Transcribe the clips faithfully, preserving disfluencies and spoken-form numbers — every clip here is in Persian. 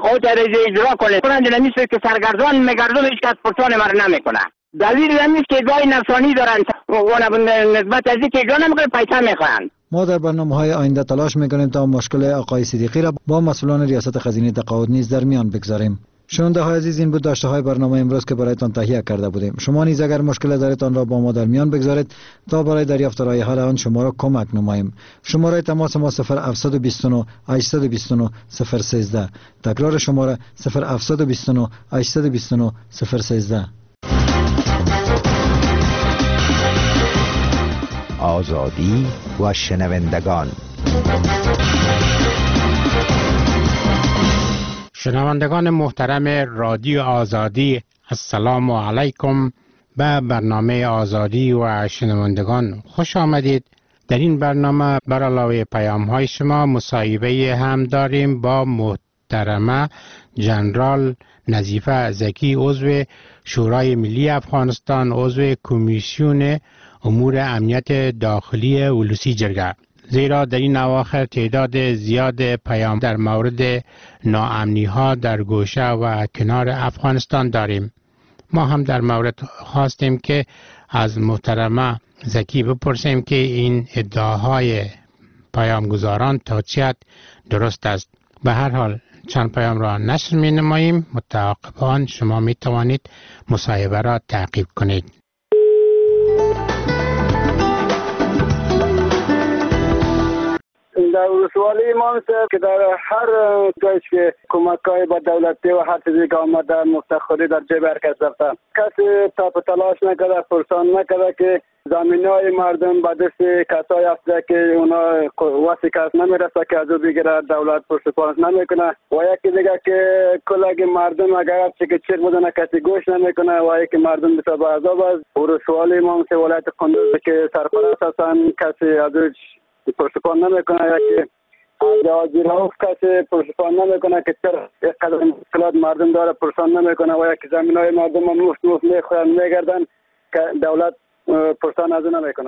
خود را اجرا کنه. کنند نمیشه که سرگردان میگردون هیچ کس پرسان مر نمیکنه. دلیل نمیشه که ادعای نفسانی دارن و نسبت از اینکه اجرا نمیکنه پیسه میخوان. ما در برنامه‌های آینده تلاش می‌کنیم تا مشکل آقای صدیقی را با مسئولان ریاست خزینه تقاعد نیز در میان بگذاریم. شنونده‌های عزیز، این بود داشته‌های برنامه امروز که برایتان تهیه کرده بودیم. شما نیز اگر مشکل دارید آن را با ما در میان بگذارید تا برای دریافت راه حل آن شما را کمک نماییم. شماره تماس ما صفر هفت دو نه هشت دو نه صفر یک سه. تکرار شماره صفر هفت دو نه هشت دو نه صفر یک سه. آزادی و شنوندگان. شنوندگان محترم رادیو آزادی، السلام علیکم. به برنامه آزادی و شنوندگان خوش آمدید. در این برنامه بر علاوه پیام های شما مصاحبه هم داریم با محترمه جنرال نظیفه زکی، عضو شورای ملی افغانستان، عضو کمیسیون امور امنیت داخلی ولسی جرگه. زیرا در این اواخر تعداد زیاد پیام در مورد ناامنی ها در گوشه و کنار افغانستان داریم. ما هم در مورد خواستیم که از محترمه زکی بپرسیم که این ادعاهای پیامگزاران تا چه حد درست است. به هر حال چند پیام را نشر می نماییم. متعاقبان شما می توانید مصاحبه را تعقیب کنید. در ولسوالی ما که در هر جایی که کمک‌های به دولتی و هر چیزی که آمده مفتخری در جیب هر کس رفته، کسی تاپ تلاش نکرده، پرسان نکرده که زمینهای مردم به دست کسای افتاده که اونا واسه کس نمیرسه که از او بگیره، دولت پشتیبانی نمیکنه. و یکی دیگه که کلگ مردم اگر چه که چیک بدونه کسی گوش نمیکنه و یکی مردم بسیار به عذاب است. ولسوالی ما مثل ولایت قندوز که سرپرست هستن کسی از پرسپان نمیکنه، یکی از آجیرهوف کسی پرسپان نمیکنه که چرا یک قدر مشکلات مردم داره پرسان نمیکنه و یکی زمین های مردم مفت مفت میخورن میگردن که دولت پرسان از اون نمیکنه.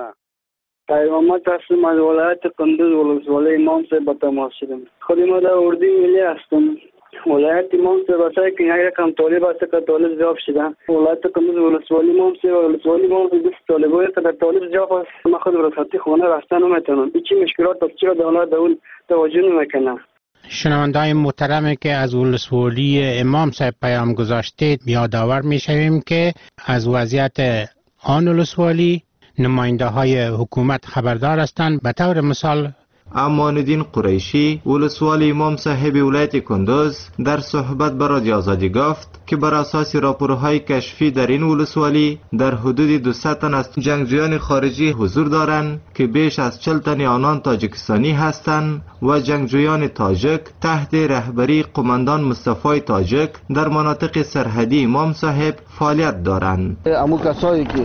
پیامت هستم از ولایت قندوز ولسوالی امام صاحب به تماس شدم. خودی ما در اردوی ملی هستم. ولایت امام صاحب است که یک کم طالب است که طالب جواب شده. ولایت قندوز ولسوالی امام صاحب ولسوالی امام صاحب دست طالبای است که طالب جواب است. ما خود را خطی خونه رفتن نمیتونم. هیچ مشکلات است چرا دولت اون توجه نمیکنه. شنونده‌های محترمی که از ولسوالی امام صاحب پیام گذاشتید یادآور میشویم که از وضعیت آن ولسوالی نماینده های حکومت خبردار هستند. به طور مثال امان‌الدین قریشی ولسوالی امام صاحب ولایت کندوز در صحبت با رادیو آزادی گفت که بر اساس راپورهای کشفی در این ولسوالی در حدود دویست تن از جنگجویان خارجی حضور دارند که بیش از چهل تن آنان تاجیکستانی هستند و جنگجویان تاجک تحت رهبری قماندان مصطفی تاجک در مناطق سرحدی امام صاحب فعالیت دارند. امو کسایی که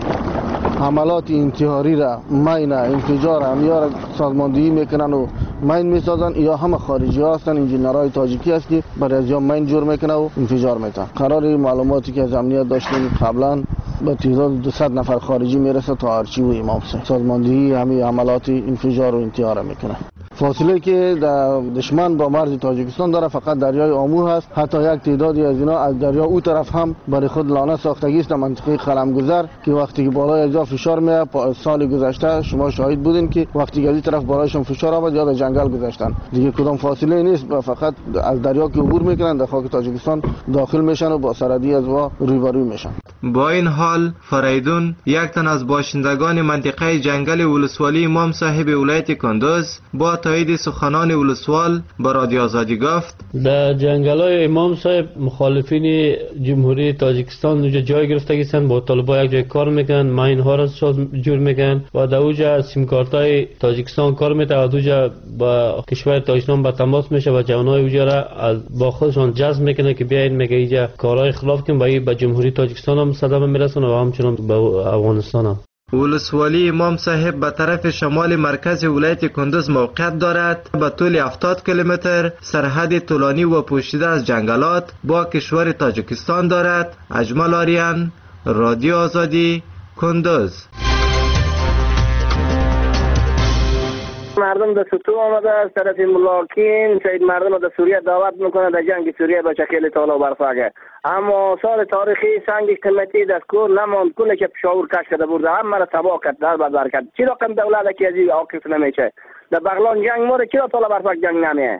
حملات انتحاری را مین انفجار همیار سازماندهی میکنن و مین میسازن یا همه خارجی ها هستن. انجینرهای تاجیکی هست که برای از یا مین جور میکنه و انفجار میتن. قرار معلوماتی که از امنیت داشتیم قبلا به تعداد دویست نفر خارجی میرسه تا ارچی و امام صاحب سازماندهی همه حملات انفجار و انتحار میکنه. فاصله که دشمن با مرز تاجیکستان داره فقط دریای آمو هست. حتی یک تعدادی از اینا از دریا او طرف هم برای خود لانه ساختگی است. منطقه قلمگذر که وقتی که بالای از فشار میاد سال گذشته شما شاهد بودین که وقتی که از این طرف بالایشون فشار آمد یا در جنگل گذاشتن. دیگه کدام فاصله نیست، فقط از دریا که عبور میکنن در خاک تاجیکستان داخل میشن و با سرحدی از وا روبرو میشن. با این حال فریدون یک تن از باشندگان منطقه جنگل ولسوالی امام صاحب ولایت کندوز با تایید سخنان ولسوال با رادیو آزادی گفت در جنگل‌های امام صاحب مخالفین جمهوری تاجیکستان اونجا جای گرفتگی هستند، با طالبان یک جای کار میکنن، ماین ها را جور میکنن و در اونجا سیم کارتای تاجیکستان کار میکنن و اونجا با کشور تاجیکستان با تماس میشه و جوانای اونجا را با خودشان جذب میکنه که بیاین میگه اینجا کارهای خلاف کنن و به جمهوری تاجیکستان هم صدمه میرسونه و همچنان به افغانستان هم. ولسوالی امام صاحب به طرف شمال مرکز ولایت کندوز موقعیت دارد. به طول هفتاد کیلومتر سرحد طولانی و پوشیده از جنگلات با کشور تاجیکستان دارد. اجمل آریان، رادیو آزادی، کندوز. مردم در ستو آمده از طرف ملاکین سید مردم در سوریه دعوت میکنه در جنگ سوریه با شکل تالا برفاگه. اما سال تاریخی سنگ قیمتی دستگور نماند کنه که پشاور کش کرده برده همه را تباه کرد در بازار کرد. چی رقم دولت که از این عاقف نمیشه در بغلان جنگ مورد چرا تالا برفاگ جنگ نمیه.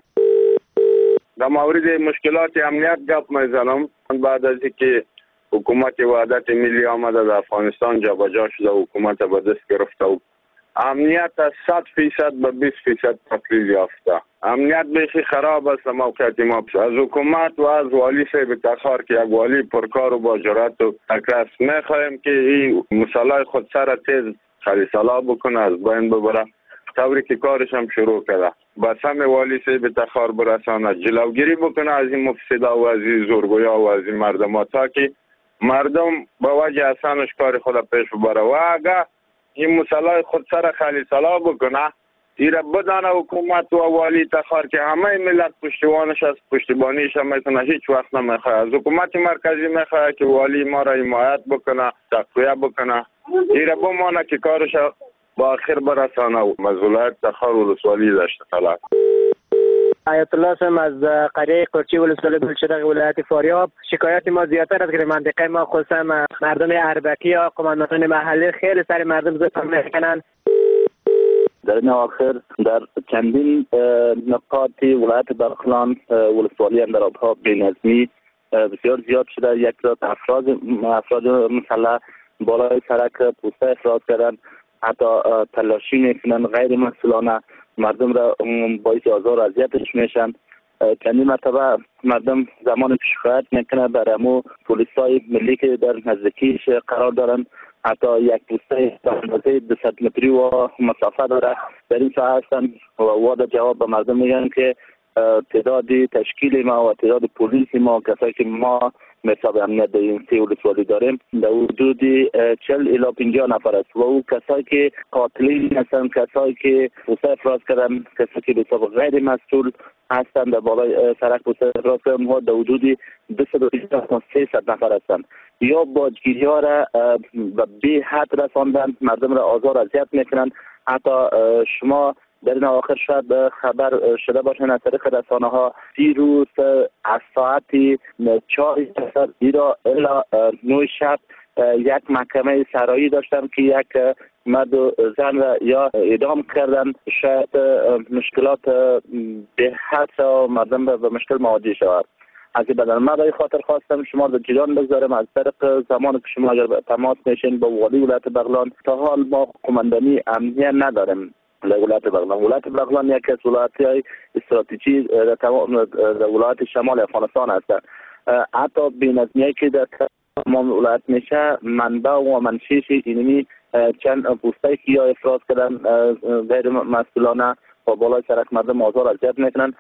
در مورد مشکلات امنیت گپ میزنم. بعد از اینکه حکومت وحدت ملی آمده در افغانستان جابجا شده حکومت به دست گرفته و امنیت از صد فیصد به بیست فیصد تقلیل یافته. امنیت بیخی خراب است موقعیت ما. از حکومت و از والی صاحب تخار که یک والی پرکار و با جرأت و تکرس میخواهیم که این مسئله خود سر تیز خلیصلا بکنه از بین ببره طوری که کارش هم شروع کرده. بس هم والی صاحب تخار برسانه جلوگیری بکنه از این مفسدا و از این زورگویا و از این مردم تا که مردم با وجه احسانش کار خود پیش ببره و اگه این مسئله خود سر خالی سلا بکنه ایره بدانه حکومت و والی تخار که همه ملت پشتیبانش از پشتیبانیش هم میتونه هیچ وقت نمیخواه. از حکومت مرکزی میخواه که والی ما را حمایت بکنه تقویه بکنه ایره بمانه که کارش با آخر برسانه و مسئولیت تخار ولسوالی داشته. طلب آیت الله سم از قریه قرچی ولسوالی بلشدق ولایت فاریاب. شکایت ما زیادتر از که منطقه ما خصوصا مردم اربکی یا قماندانان محلی خیلی سر مردم ظلم میکنن. در این آخر در چندین نقاط ولایت بغلان ولسوالی هم در آبها بی‌نظمی بسیار زیاد شده. یک رات افراد افراد مسلح بالای سرک پوسته افراز کردن، حتی تلاشی میکنن غیر مسئولانه مردم را باعث آزار و اذیتش میشن. چندین مرتبه مردم زمان که شکایت میکنه بر امو پلیسای ملی که در نزدیکیش قرار دارن حتی یک پوسته اندازه دو صد متری و مسافت داره در این ساحه هستن و واد جواب به مردم میگن که تعداد تشکیل ما و تعداد پلیس ما کسایی که ما حساب امنیت در این سه ولسوالی داریم در حدود چهل الی پنجاه نفر است و او کسایی که قاتلین هستند، کسایی که پوسته افراز کردن، کسایی که به حساب غیر مسئول هستند در بالای سرک پوسته افراز کردن ها در حدود دویست و بیست تا سیصد نفر هستند. یا باجگیری ها را به بی حد رساندن، مردم را آزار اذیت میکنند. حتی شما در این آخر شاید خبر شده باشین از طریق رسانه ها دیروز از ساعت چهار ایرا الا نه شب یک محکمه سرایی داشتم که یک مرد و زن را یا اعدام کردن. شاید مشکلات به حد و مردم به مشکل مواجه شود. از این بدن من برای خاطر خواستم شما رو جریان بگذارم از طریق زمان که شما اگر تماس میشین با والی ولایت بغلان. تا حال ما قماندانی امنیه نداریم ولایت بغلان. ولایت بغلان یکی از ولایت‌های استراتژی در تمام ولایت شمال افغانستان هستند. حتی بی‌نظمی‌ای که در تمام ولایت میشه منبع و منشیش اینمی چند پوسته که یا افراز کردن غیر مسئولانه و بالای سرک مردم آزار اذیت میکنن.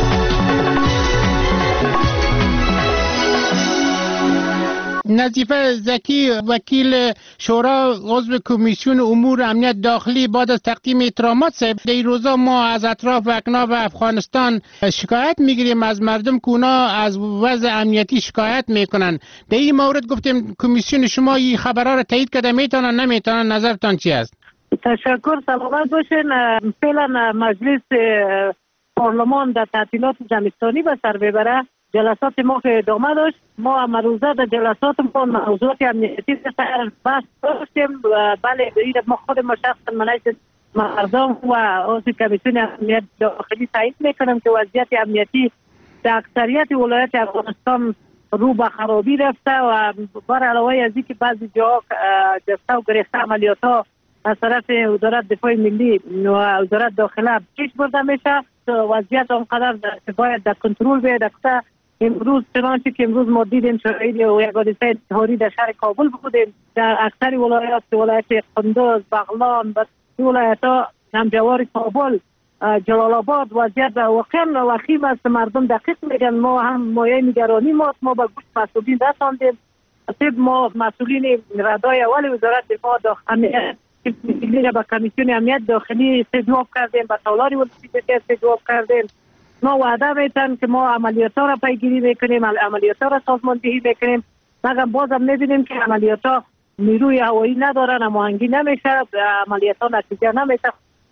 نظیفه زکی وکیل شورا عضو کمیسیون امور امنیت داخلی بعد از تقدیم احترامات صاحب در این روزا ما از اطراف و اکناف افغانستان شکایت میگیریم از مردم که اونا از وضع امنیتی شکایت میکنن. در این مورد گفتیم کمیسیون شما این خبرها را تایید کرده میتونن نمیتونن، نظرتان چی است؟ تشکر. سلامت باشین. فعلا مجلس پارلمان در تعطیلات زمستانی به سر ببره. جلسات ما که ادامه داشت، ما امروزه در جلسات ما موضوعات امنیتی سر بحث داشتیم. بله ما خود ما شخصا منعیت مردم و عضو کمیسیون امنیت داخلی تایید میکنم که وضعیت امنیتی در اکثریت ولایت افغانستان رو به خرابی رفته و بر علاوه از اینکه بعضی جاها جسته و گریخته عملیات ها از طرف وزارت دفاع ملی و وزارت داخله پیش برده میشه. وضعیت آنقدر باید در کنترل بیاید. امروز چنانچه که امروز ما دیدیم شاهد یک حادثه انتحاری در شهر کابل بودیم. در اکثر ولایات ولایت قندوز، بغلان و ولایت ها همجوار کابل، جلال آباد وضعیت واقعا وخیم است. مردم دقیق میگن. ما هم مایه نگرانی ما ما به گوش مسئولین رساندیم. ما مسئولین ردای اول وزارت دفاع داخلی ملی با کمیسیون امنیت داخلی جواب کردیم، با تالار ولایتی جواب کردیم. ما وعده میتن که ما عملیات ها را پیگیری میکنیم، عملیات ها را سازماندهی میکنیم، مگر بازم میبینیم که عملیات ها نیروی هوایی ندارن، هماهنگی نمیشه، عملیات ها نتیجه نمیشه.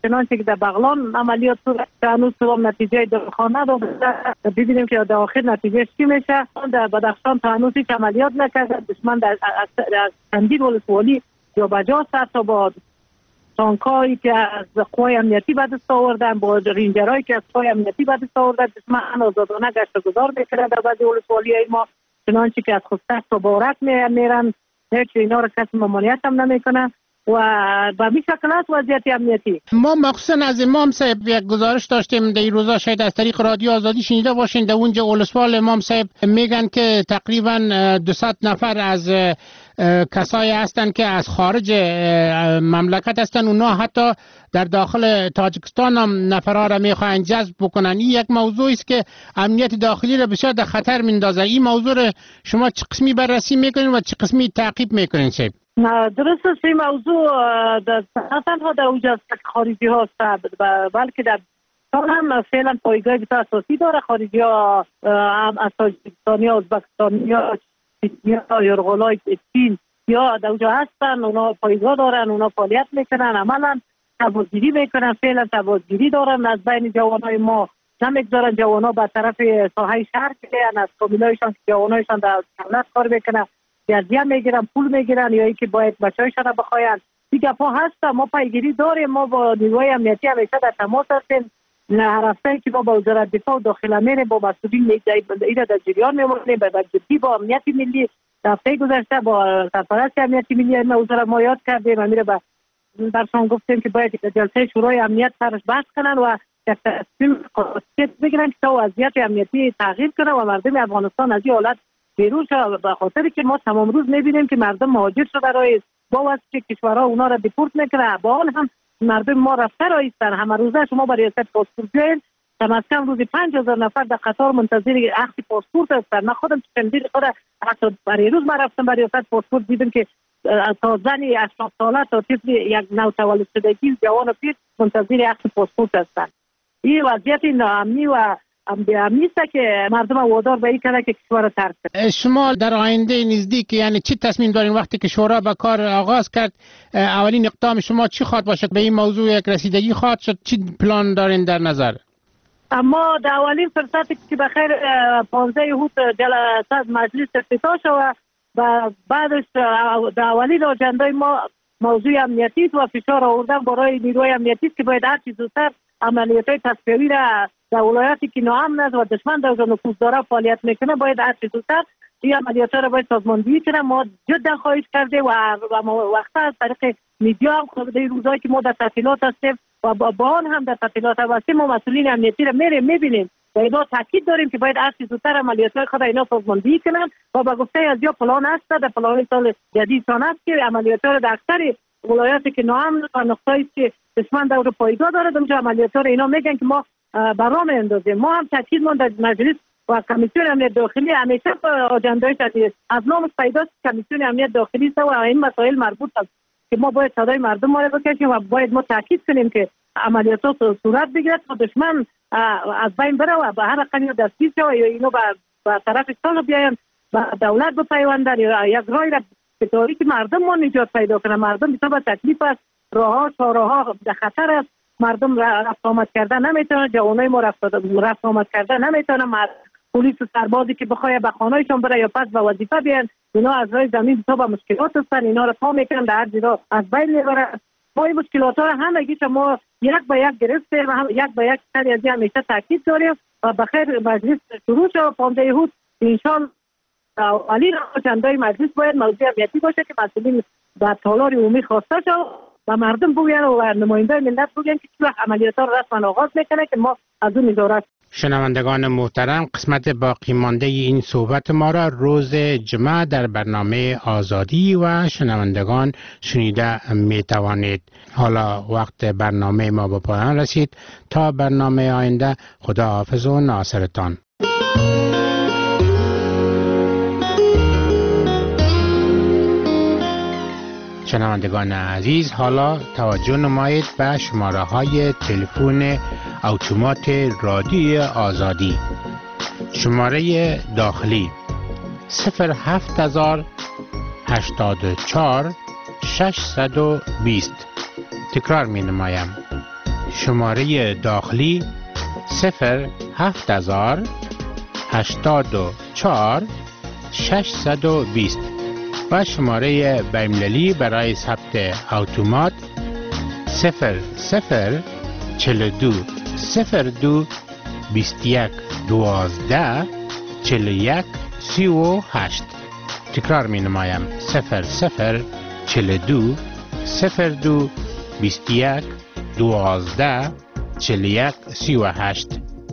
چنانچه که در بغلان عملیات صورت هنوز هم نتیجه داخل نداده. ببینیم که در آخر نتیجه چی میشه. در بدخشان تا هنوز هیچ عملیات نکرده. دشمن در از چندین ولسوالی یا بجا سر تا با تانکایی که از قوای امنیتی به دست آوردن، با رینجرهایی که از قوای امنیتی به دست آوردن، دشمن آزادانه گشت گذار میکنه در بعضی ولسوالی‌های ما، چنانچه که از خودتست و بارک میرن، هیچ اینا رو کسی ممانعت هم نمیکنه و به می شکل است وضعیت امنیتی. ما مخصوصا از امام صاحب یک گزارش داشتیم در این روزا، شاید از طریق رادیو آزادی شنیده باشین، در اونجا ولسوال امام صاحب میگن که تقریبا دویست نفر از کسایی هستند که از خارج مملکت هستند، اونا حتی در داخل تاجیکستان هم نفرها را میخواهند جذب بکنن. این یک موضوعی است که امنیت داخلی را بسیار در خطر میندازه. این موضوع را شما چه قسمی بررسی میکنین و چه قسمی تعقیب میکنین صاحب؟ درست است، این موضوع در تنها در اوج خارجی ها است، بلکه در هم فعلا پایگاه بسیار اساسی داره. خارجی ها از تاجیکستانی ها، ازبکستانی ها، یا یورغولای چین یا در اونجا هستن، اونا پایگاه دارن، اونا فعالیت میکنن، عملا تبازگیری میکنن، فعلا تبازگیری دارن از بین جوانای ما. نمیگذارن جوانا به طرف ساحه شهر بیان، از فامیلایشان که جوانایشان در دولت کار میکنن جزیه میگیرن، پول میگیرن، یا اینکه باید بچه‌هایشان را بخواین. دیگه پا هست، ما پیگیری داریم، ما با نیروهای امنیتی همیشه در تماس هستیم. هر هفته که ما با وزارت دفاع داخله میریم، با مسئولین اینا در جریان میمونیم، به جدی با امنیت ملی. هفته گذشته با سرپرست امنیت ملی ما وزارت ما یاد کردیم، امیر به درشان گفتیم که باید جلسه شورای امنیت سرش بحث کنن و یک تصمیم قاطع بگیرن که تا وضعیت امنیتی تغییر کنه و مردم افغانستان از این حالت بیرون شد. به خاطر که ما تمام روز میبینیم که مردم مهاجر شده برای با واسه کشورها اونا را دیپورت میکنه. با آن هم مردم ما رفته رایستن. همه روزه شما برای ریاست پاسپورت بیاین، کم از کم روزی پنج هزار نفر در قطار منتظر عقد پاسپورت هستن. من خودم چندین خود حتی برای روز من رفتم برای ریاست پاسپورت، دیدم که تا زنی هشتاد ساله تا طفل یک نوتولد شدگی جوان و پیر منتظر عقد پاسپورت هستن. این وضعیت ناامنی و امنی است که مردم وادار به این کنه که کشور را ترک کنه. شما در آینده نزدیک یعنی چی تصمیم دارین وقتی که شورا به کار آغاز کرد؟ اولین اقدام شما چی خواهد باشد؟ به این موضوع یک رسیدگی خواهد شد؟ چی پلان دارین در نظر؟ اما در اولین فرصتی که بخیر پانزده هوت جلسه مجلس افتتاح شد و بعدش در اولین اجنده ما موضوع امنیتی و فشار آوردن برای نیروی امنیتی که باید هر چه زودتر عملیات‌های تصفیه‌ای را در ولایاتی که ناامن است و دشمن در اونجا نفوذ داره فعالیت میکنه باید هر چه زودتر این عملیات‌ها را باید سازماندهی کنه. ما جدا خواهش کرده و وقتا از طریق میدیا هم در روزایی که ما در تعطیلات هستیم و با آن هم در تعطیلات هستیم ما مسئولین امنیتی را میریم میبینیم و اینا تاکید داریم که باید هر چه زودتر عملیات‌های خود اینا سازماندهی کنن و با گفته از یا پلان است در پلان سال جدیدشان است که عملیات‌ها را در اکثر ولایاتی که ناامن و نقطه‌ای که دشمن در پایگاه داره اونجا عملیات‌ها را اینا میگن که ما برنامه اندازیم. ما هم تاکید من در مجلس و کمیسیون امنیت داخلی همیشه اجنده‌اش از نام پیداست کمیسیون امنیت داخلی است و این مسائل مربوط است که ما باید صدای مردم ما را بکشیم و باید ما تاکید کنیم که عملیات‌ها صورت بگیرد تا دشمن از بین بره و به هر رقمی دستگیر شود یا اینو به طرف صلح بیاین و دولت بپیوندن یا یک راه را به طوری که مردم ما نجات پیدا کنه. مردم بسیار تکلیف است، راه‌ها چهارراها در خطر است، مردم رفت آمد کردن نمیتونه، جوانای ما رفت رفت آمد کردن نمیتونه، پلیس و سربازی که بخواد به خانه‌شون بره یا پس به وظیفه بیان اینا از راه زمین تو به مشکلات هستن، اینا رو تا میکنن در هر جا از بین میبرن. ما این مشکلات ها همگی ما یک به یک گرفتیم و هم یک به یک سری از همیشه تاکید داریم و بخیر مجلس شروع شد پانزده هوت انشالله علی راجندای مجلس باید موضوع امنیتی باشه که مسئولین در تالار عمومی خواسته شد و مردم بگوین و نماینده ملت بگوین که چه عملیات ها رسما آغاز میکنه که ما از اون نظارت. شنوندگان محترم، قسمت باقی مانده این صحبت ما را روز جمعه در برنامه آزادی و شنوندگان شنیده می توانید. حالا وقت برنامه ما به پایان رسید. تا برنامه آینده، خدا حافظ و ناصرتان. شنوندگان عزیز، حالا توجه نمایید به شماره های تلفن اتومات رادیوی آزادی. شماره داخلی صفر هفت هزار هشتاد و چهار ششصد و بیست. تکرار می نمایم شماره داخلی صفر هفت هزار هشتاد و چهار ششصد و بیست و شماره بین‌المللی برای ثبت اتومات صفر صفر چهل و دو صفر دو بیست و یک دوازده چهل و یک سی و هشت. تکرار می نمایم صفر صفر چهل و دو صفر دو بیست و یک دوازده چهل و یک سی و هشت.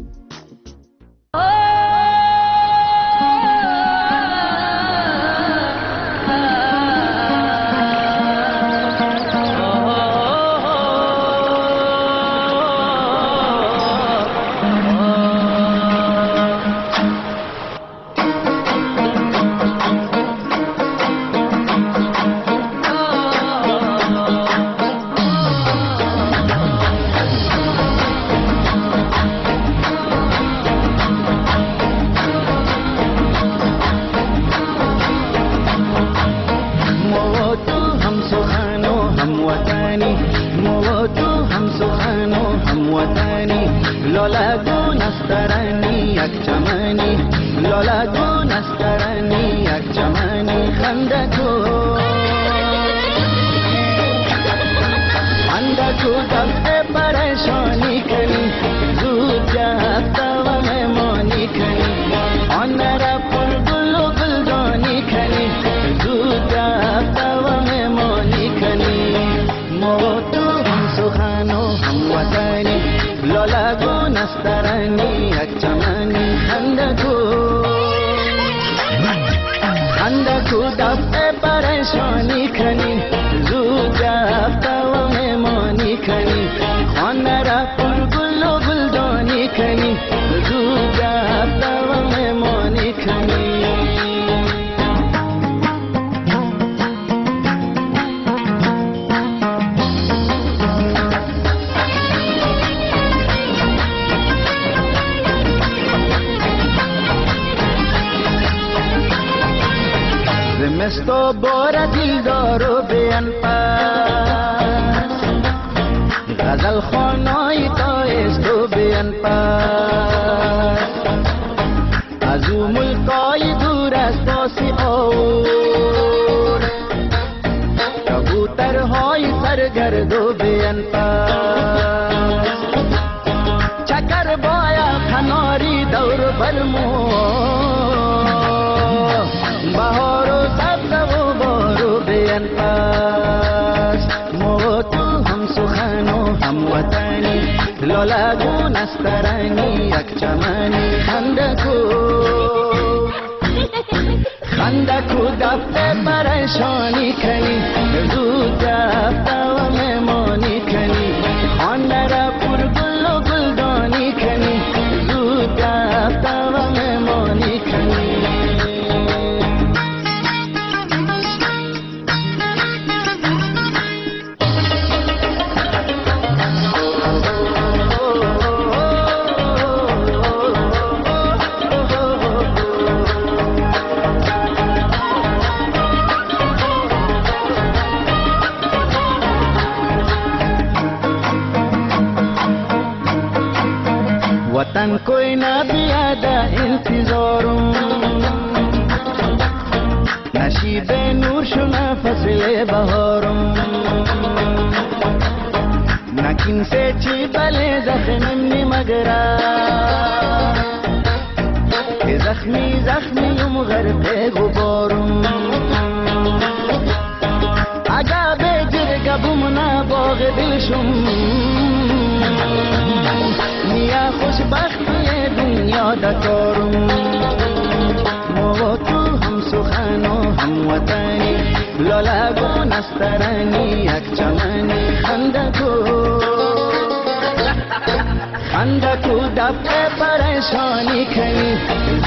زمستو بار دیلدار و بیان پس غزل خانای تایست و بیان پس از او ملکای دور است آسی آور کبوترهای سرگرد و بیان پس چکر بایا کناری دور برمو بهار و سبز و بارو بیان پس مو تو هم سخن و هم وطنی لالا نسترانی یک چمنی خندکو خندکو دفته پریشانی کنی زود دفته و مهمانی کنی خانه را پر گل و گلدانی کنی زود دفته و مهمانی کنی वतन कोई ना भी आदा इंतजारों नशीबे नूर शुना फसले बहारों नकिन से ची बले जख्मी मगरा के जख्मी जख्मी युम गरक़े गुबारों आगा बेजर गबुमना बाग दिलशुम نیا خوشبختی دنیا دکارم ما تو هم سخن و هم وطنی لالا گو نسترانی یک چمنی خندکو خندکو دفع پریشانی کنی